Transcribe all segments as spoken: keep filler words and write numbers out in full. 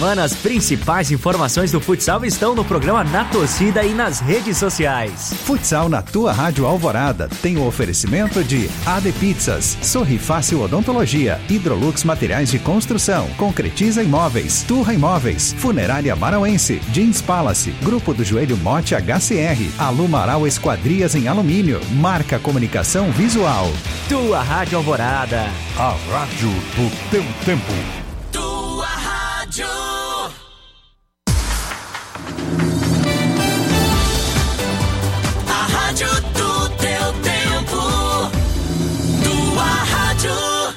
Mano, as principais informações do futsal estão no programa Na Torcida e nas redes sociais. Futsal na tua Rádio Alvorada tem o oferecimento de A D Pizzas, Sorri Fácil Odontologia, Hidrolux Materiais de Construção, Concretiza Imóveis, Turra Imóveis, Funerária Marauense, Jeans Palace, Grupo do Joelho Mote H C R, Alumaral Esquadrias em Alumínio, Marca Comunicação Visual. Tua Rádio Alvorada. A rádio do teu tempo. Tua Rádio. A rádio do teu tempo. Tua Rádio.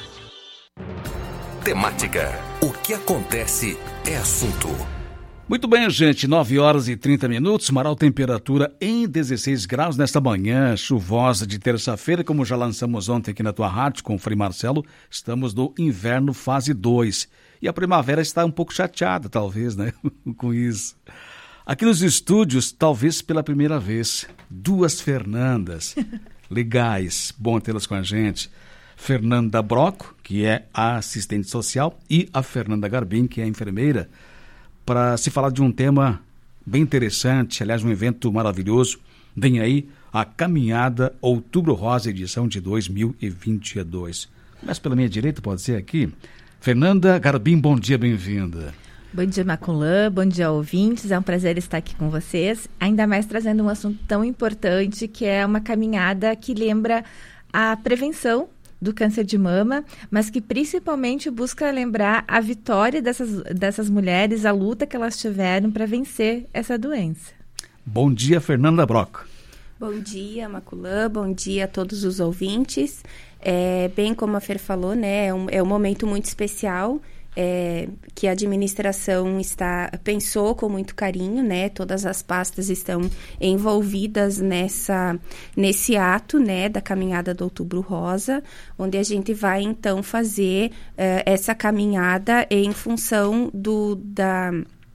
Temática. O que acontece é assunto. Muito bem, gente, nove horas e trinta minutos, Marau, temperatura em dezesseis graus nesta manhã chuvosa de terça-feira, como já lançamos ontem aqui na tua rádio com o Frei Marcelo, estamos no inverno fase dois. E a primavera está um pouco chateada, talvez, né, com isso. Aqui nos estúdios, talvez pela primeira vez, duas Fernandas legais, bom tê-las com a gente. Fernanda Broco, que é a assistente social, e a Fernanda Garbim, que é a enfermeira, para se falar de um tema bem interessante, aliás, um evento maravilhoso. Vem aí a Caminhada Outubro Rosa, edição de dois mil e vinte e dois. Começa pela minha direita, pode ser aqui. Fernanda Garbim, bom dia, bem-vinda. Bom dia, Maculã, bom dia, ouvintes. É um prazer estar aqui com vocês, ainda mais trazendo um assunto tão importante, que é uma caminhada que lembra a prevenção do câncer de mama, mas que principalmente busca lembrar a vitória dessas, dessas mulheres, a luta que elas tiveram para vencer essa doença. Bom dia, Fernanda Broco. Bom dia, Maculã, bom dia a todos os ouvintes. É, bem como a Fer falou, né, é um, é um momento muito especial, É, que a administração está, pensou com muito carinho, né? Todas as pastas estão envolvidas nessa, nesse ato, né? Da caminhada do Outubro Rosa, onde a gente vai, então, fazer uh, essa caminhada em função do, da...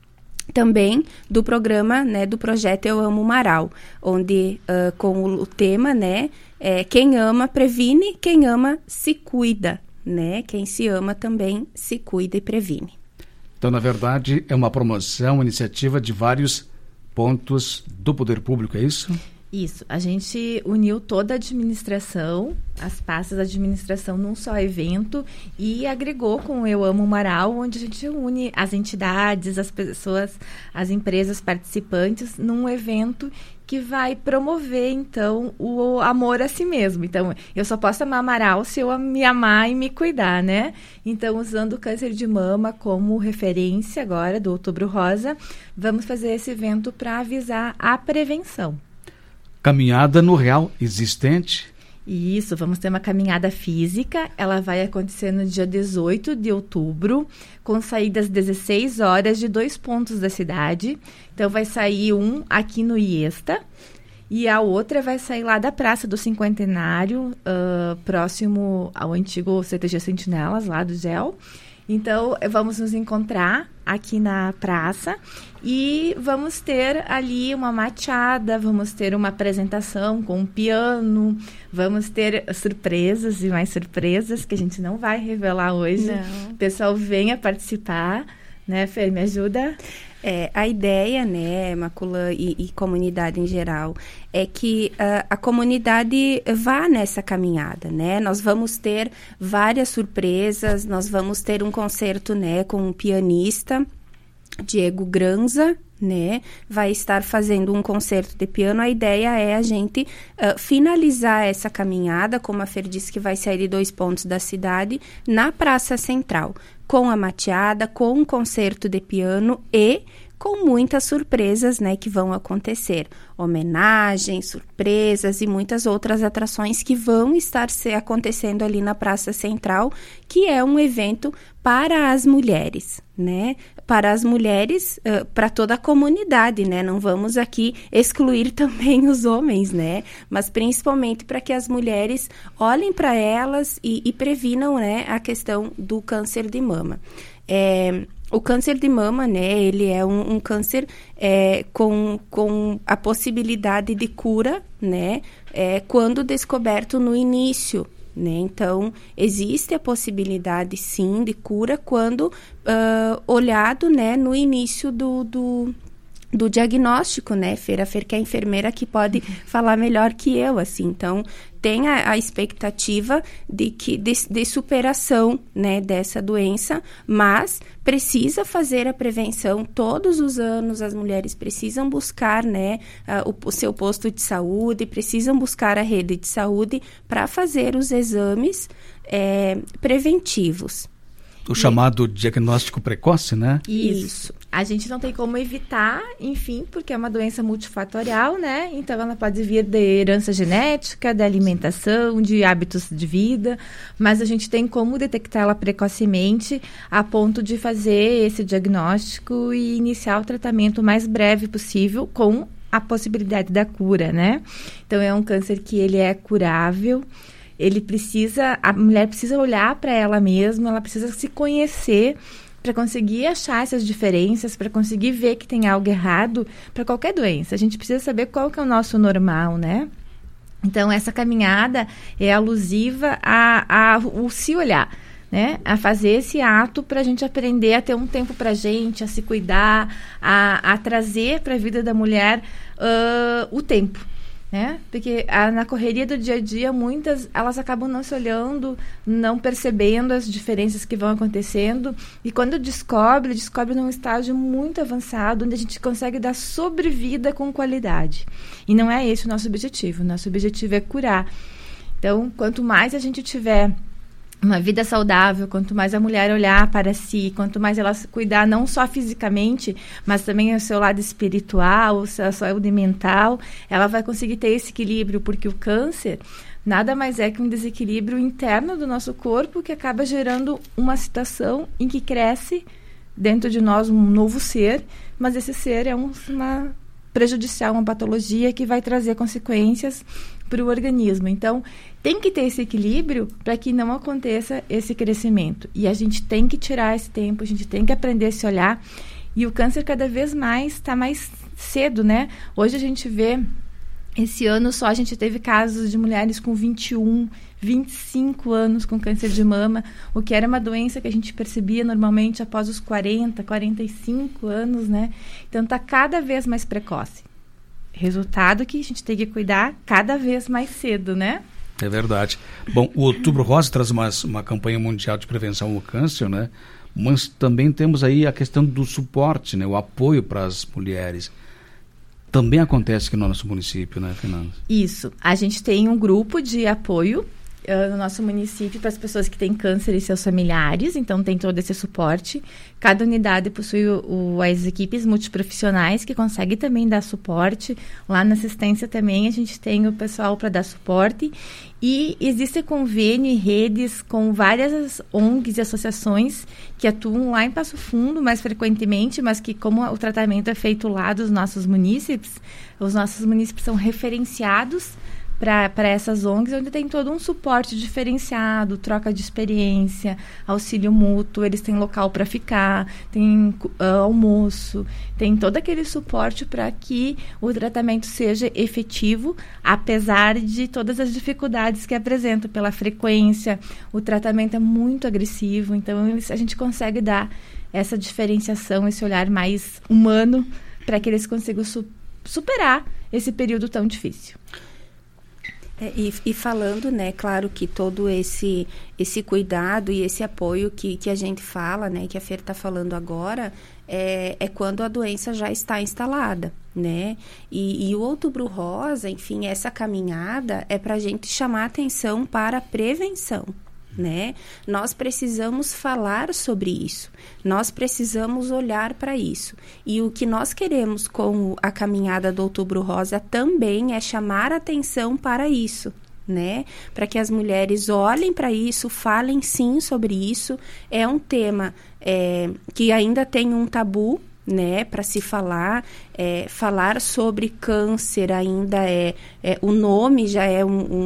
também do programa, né, do projeto Eu Amo Marau, onde uh, com o, o tema, né, é, quem ama previne, quem ama se cuida, né? Quem se ama também se cuida e previne. Então, na verdade, é uma promoção, uma iniciativa de vários pontos do poder público, é isso? Isso. A gente uniu toda a administração, as pastas da administração num só evento e agregou com o Eu Amo Marau, onde a gente une as entidades, as pessoas, as empresas participantes num evento que vai promover, então, o amor a si mesmo. Então, eu só posso amar Marau se eu me amar e me cuidar, né? Então, usando o câncer de mama como referência agora do Outubro Rosa, vamos fazer esse evento para avisar a prevenção. Caminhada no real existente. Isso, vamos ter uma caminhada física, ela vai acontecer no dia dezoito de outubro, com saídas às dezesseis horas de dois pontos da cidade. Então, vai sair um aqui no Iesta e a outra vai sair lá da Praça do Cinquentenário, uh, próximo ao antigo C T G Sentinelas, lá do G E L. Então, vamos nos encontrar aqui na praça e vamos ter ali uma mateada, vamos ter uma apresentação com um piano, vamos ter surpresas e mais surpresas que a gente não vai revelar hoje. Não. O pessoal venha participar, né, Fer, me ajuda? É, a ideia, né, Maculã e, e comunidade em geral, é que uh, a comunidade vá nessa caminhada, né? Nós vamos ter várias surpresas, nós vamos ter um concerto, né, com um pianista, Diego Granza, né, vai estar fazendo um concerto de piano. A ideia é a gente uh, finalizar essa caminhada, como a Fer disse, que vai sair de dois pontos da cidade, na Praça Central, com a mateada, com um concerto de piano e com muitas surpresas, né, que vão acontecer. Homenagens, surpresas e muitas outras atrações que vão estar se acontecendo ali na Praça Central, que é um evento para as mulheres, né? Para as mulheres, uh, para toda a comunidade, né? Não vamos aqui excluir também os homens, né? Mas principalmente para que as mulheres olhem para elas e, e previnam, né, a questão do câncer de mama. É... O câncer de mama, né, ele é um, um câncer é, com, com a possibilidade de cura, né, é, quando descoberto no início, né? Então, existe a possibilidade, sim, de cura quando uh, olhado, né, no início do, do, do diagnóstico, né, Fer? A Fer, que é a enfermeira, que pode falar melhor que eu, assim. Então, tem a, a expectativa de, que, de, de superação, né, dessa doença, mas precisa fazer a prevenção todos os anos. As mulheres precisam buscar, né, uh, o, o seu posto de saúde, precisam buscar a rede de saúde para fazer os exames é, preventivos. O chamado diagnóstico precoce, né? Isso. A gente não tem como evitar, enfim, porque é uma doença multifatorial, né? Então, ela pode vir de herança genética, da alimentação, de hábitos de vida, mas a gente tem como detectá-la precocemente a ponto de fazer esse diagnóstico e iniciar o tratamento o mais breve possível com a possibilidade da cura, né? Então, é um câncer que ele é curável. Ele precisa, a mulher precisa olhar para ela mesma, ela precisa se conhecer para conseguir achar essas diferenças, para conseguir ver que tem algo errado para qualquer doença. A gente precisa saber qual que é o nosso normal, né? Então, essa caminhada é alusiva a, a o se olhar, né? A fazer esse ato para a gente aprender a ter um tempo para a gente, a se cuidar, a, a trazer para a vida da mulher uh, o tempo. Né? Porque a, na correria do dia a dia, muitas elas acabam não se olhando, não percebendo as diferenças que vão acontecendo, e quando descobre, descobre num estágio muito avançado, onde a gente consegue dar sobrevida com qualidade. E não é esse o nosso objetivo. O nosso objetivo é curar. Então, quanto mais a gente tiver uma vida saudável, quanto mais a mulher olhar para si, quanto mais ela se cuidar não só fisicamente, mas também o seu lado espiritual, a sua saúde mental, ela vai conseguir ter esse equilíbrio, porque o câncer nada mais é que um desequilíbrio interno do nosso corpo que acaba gerando uma situação em que cresce dentro de nós um novo ser, mas esse ser é um, uma prejudicial, uma patologia que vai trazer consequências para o organismo. Então, tem que ter esse equilíbrio para que não aconteça esse crescimento. E a gente tem que tirar esse tempo, a gente tem que aprender a se olhar. E o câncer cada vez mais está mais cedo, né? Hoje a gente vê, esse ano só a gente teve casos de mulheres com vinte e um, vinte e cinco anos com câncer de mama, o que era uma doença que a gente percebia normalmente após os quarenta, quarenta e cinco anos, né? Então, está cada vez mais precoce. Resultado que a gente tem que cuidar cada vez mais cedo, né? É verdade. Bom, o Outubro Rosa traz uma, uma campanha mundial de prevenção ao câncer, né? Mas também temos aí a questão do suporte, né? O apoio para as mulheres. Também acontece aqui no nosso município, né, Fernanda? Isso. A gente tem um grupo de apoio uh, no nosso município para as pessoas que têm câncer e seus familiares, então tem todo esse suporte. Cada unidade possui o, o, as equipes multiprofissionais que conseguem também dar suporte. Lá na assistência também a gente tem o pessoal para dar suporte. E existe convênio e redes com várias O N Gs e associações que atuam lá em Passo Fundo mais frequentemente, mas que como o tratamento é feito lá dos nossos munícipes, os nossos munícipes são referenciados para essas O N Gs, onde tem todo um suporte diferenciado, troca de experiência, auxílio mútuo, eles têm local para ficar, tem uh, almoço, tem todo aquele suporte para que o tratamento seja efetivo, apesar de todas as dificuldades que apresenta pela frequência. O tratamento é muito agressivo, então eles, a gente consegue dar essa diferenciação, esse olhar mais humano para que eles consigam su- superar esse período tão difícil. É, e, e falando, né, claro que todo esse, esse cuidado e esse apoio que, que a gente fala, né, que a Fer está falando agora, é, é quando a doença já está instalada, né? E, e o Outubro Rosa, enfim, essa caminhada é para a gente chamar atenção para a prevenção, né? Nós precisamos falar sobre isso, nós precisamos olhar para isso. E o que nós queremos com a caminhada do Outubro Rosa também é chamar atenção para isso, né? Para que as mulheres olhem para isso, falem sim sobre isso. É um tema é, que ainda tem um tabu, né, para se falar, é, falar sobre câncer ainda é, é, o nome já é um, um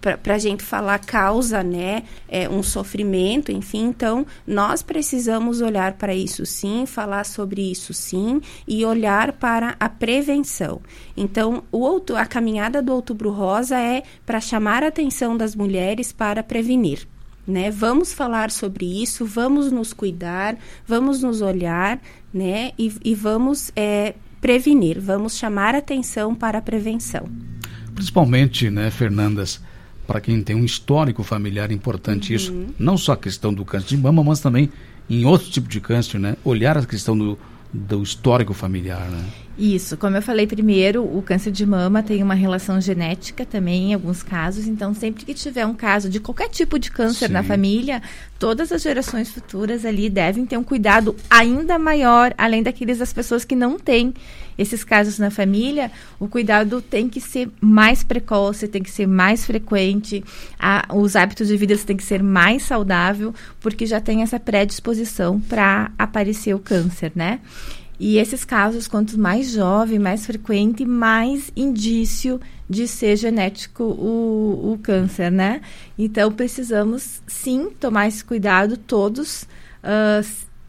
para a gente falar causa, né, é, um sofrimento, enfim. Então, nós precisamos olhar para isso sim, falar sobre isso sim e olhar para a prevenção. Então, o outu- a caminhada do Outubro Rosa é para chamar a atenção das mulheres para prevenir. Né? Vamos falar sobre isso, vamos nos cuidar, vamos nos olhar, né? e, e vamos é, prevenir, vamos chamar a atenção para a prevenção. Principalmente, né, Fernandas, para quem tem um histórico familiar importante, Uhum. isso, não só a questão do câncer de mama, mas também em outro tipo de câncer, né? Olhar a questão do, do histórico familiar, né? Isso, como eu falei primeiro, o câncer de mama tem uma relação genética também em alguns casos, então sempre que tiver um caso de qualquer tipo de câncer Sim. na família, todas as gerações futuras ali devem ter um cuidado ainda maior, além daqueles das pessoas que não têm esses casos na família, o cuidado tem que ser mais precoce, tem que ser mais frequente, a, os hábitos de vida têm que ser mais saudável, porque já tem essa predisposição para aparecer o câncer, né? E esses casos, quanto mais jovem, mais frequente, mais indício de ser genético o, o câncer, né? Então, precisamos, sim, tomar esse cuidado todos, uh,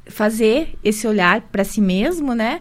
fazer esse olhar para si mesmo, né?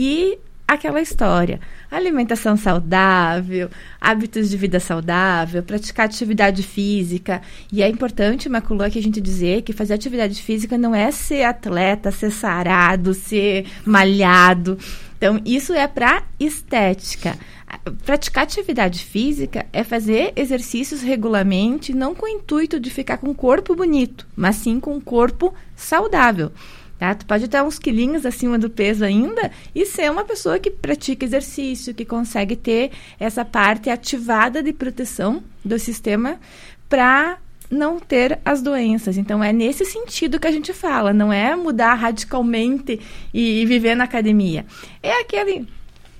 E aquela história, alimentação saudável, hábitos de vida saudável, praticar atividade física. E é importante, Maculã, que a gente dizer que fazer atividade física não é ser atleta, ser sarado, ser malhado. Então, isso é para estética. Praticar atividade física é fazer exercícios regularmente, não com o intuito de ficar com um corpo bonito, mas sim com um corpo saudável. Tá? Tu pode ter uns quilinhos acima do peso ainda e ser uma pessoa que pratica exercício, que consegue ter essa parte ativada de proteção do sistema para não ter as doenças. Então, é nesse sentido que a gente fala, não é mudar radicalmente e, e viver na academia. É aquele...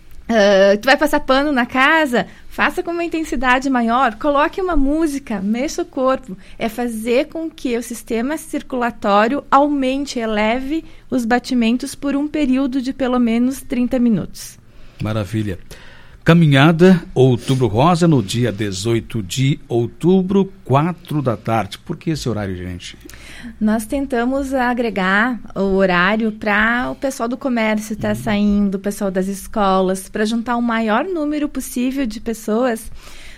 Uh, tu vai passar pano na casa, faça com uma intensidade maior, coloque uma música, mexa o corpo. É fazer com que o sistema circulatório aumente, eleve os batimentos por um período de pelo menos trinta minutos. Maravilha. Caminhada Outubro Rosa no dia dezoito de outubro, quatro da tarde. Por que esse horário, gente? Nós tentamos agregar o horário para o pessoal do comércio estar tá saindo, o pessoal das escolas, para juntar o maior número possível de pessoas.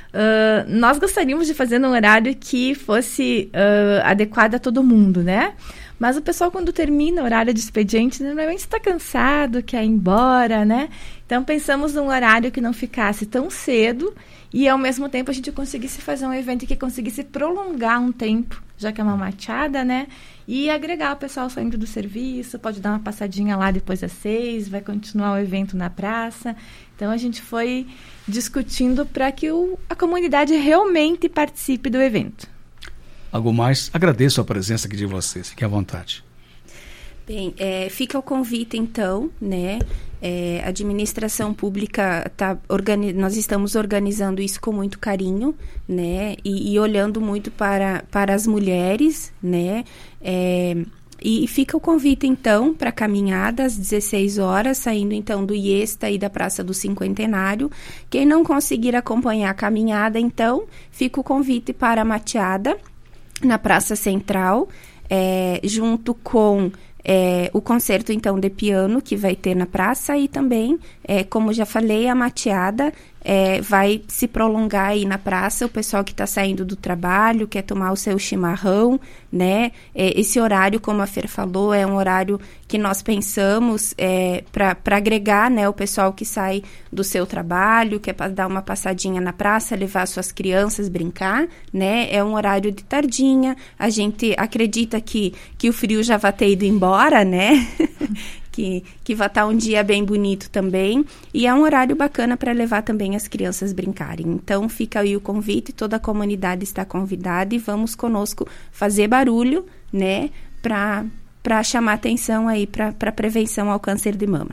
Uh, nós gostaríamos de fazer num horário que fosse uh, adequado a todo mundo, né? Mas o pessoal, quando termina o horário de expediente, normalmente está cansado, quer ir embora, né? Então, pensamos num horário que não ficasse tão cedo e, ao mesmo tempo, a gente conseguisse fazer um evento que conseguisse prolongar um tempo, já que é uma mateada, né? E agregar o pessoal saindo do serviço, pode dar uma passadinha lá depois das seis, vai continuar o evento na praça. Então, a gente foi discutindo para que o, a comunidade realmente participe do evento. Algo mais? Agradeço a presença aqui de vocês. Fique à vontade. Bem, é, fica o convite, então, né? É, a administração pública, tá organi- nós estamos organizando isso com muito carinho, né? E, e olhando muito para, para as mulheres, né? É, e fica o convite, então, para a caminhada às dezesseis horas, saindo, então, do IESTA e da Praça do Cinquentenário. Quem não conseguir acompanhar a caminhada, então, fica o convite para a mateada na Praça Central, é, junto com é, o concerto, então, de piano que vai ter na praça e também, é, como já falei, a mateada é, vai se prolongar aí na praça. O pessoal que está saindo do trabalho, quer tomar o seu chimarrão, né? É, esse horário, como a Fer falou, é um horário que nós pensamos é, para agregar, né, o pessoal que sai do seu trabalho, quer dar uma passadinha na praça, levar suas crianças, brincar, né? É um horário de tardinha. A gente acredita que, que o frio já vai ter ido embora, né? que, que vai estar um dia bem bonito também. E é um horário bacana para levar também as crianças brincarem. Então, fica aí o convite, toda a comunidade está convidada e vamos conosco fazer barulho, né, para para chamar atenção aí para a prevenção ao câncer de mama.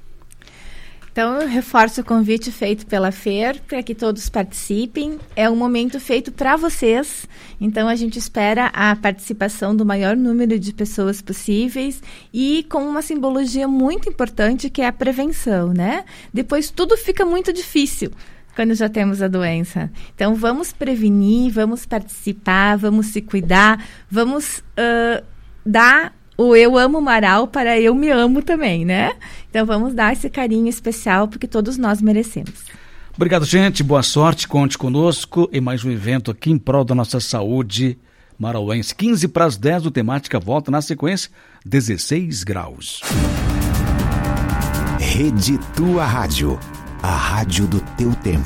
Então, eu reforço o convite feito pela Fer, para que todos participem. É um momento feito para vocês, então a gente espera a participação do maior número de pessoas possíveis e com uma simbologia muito importante, que é a prevenção, né? Depois tudo fica muito difícil. quando já temos a doença. Então, vamos prevenir, vamos participar, vamos se cuidar, vamos uh, dar o eu amo Marau para eu me amo também, né? Então, vamos dar esse carinho especial, porque todos nós merecemos. Obrigado, gente. Boa sorte. Conte conosco em mais um evento aqui em prol da nossa saúde marauense. quinze para as dez do Temática volta na sequência, dezesseis graus. Rede Tua Rádio. A rádio do teu tempo.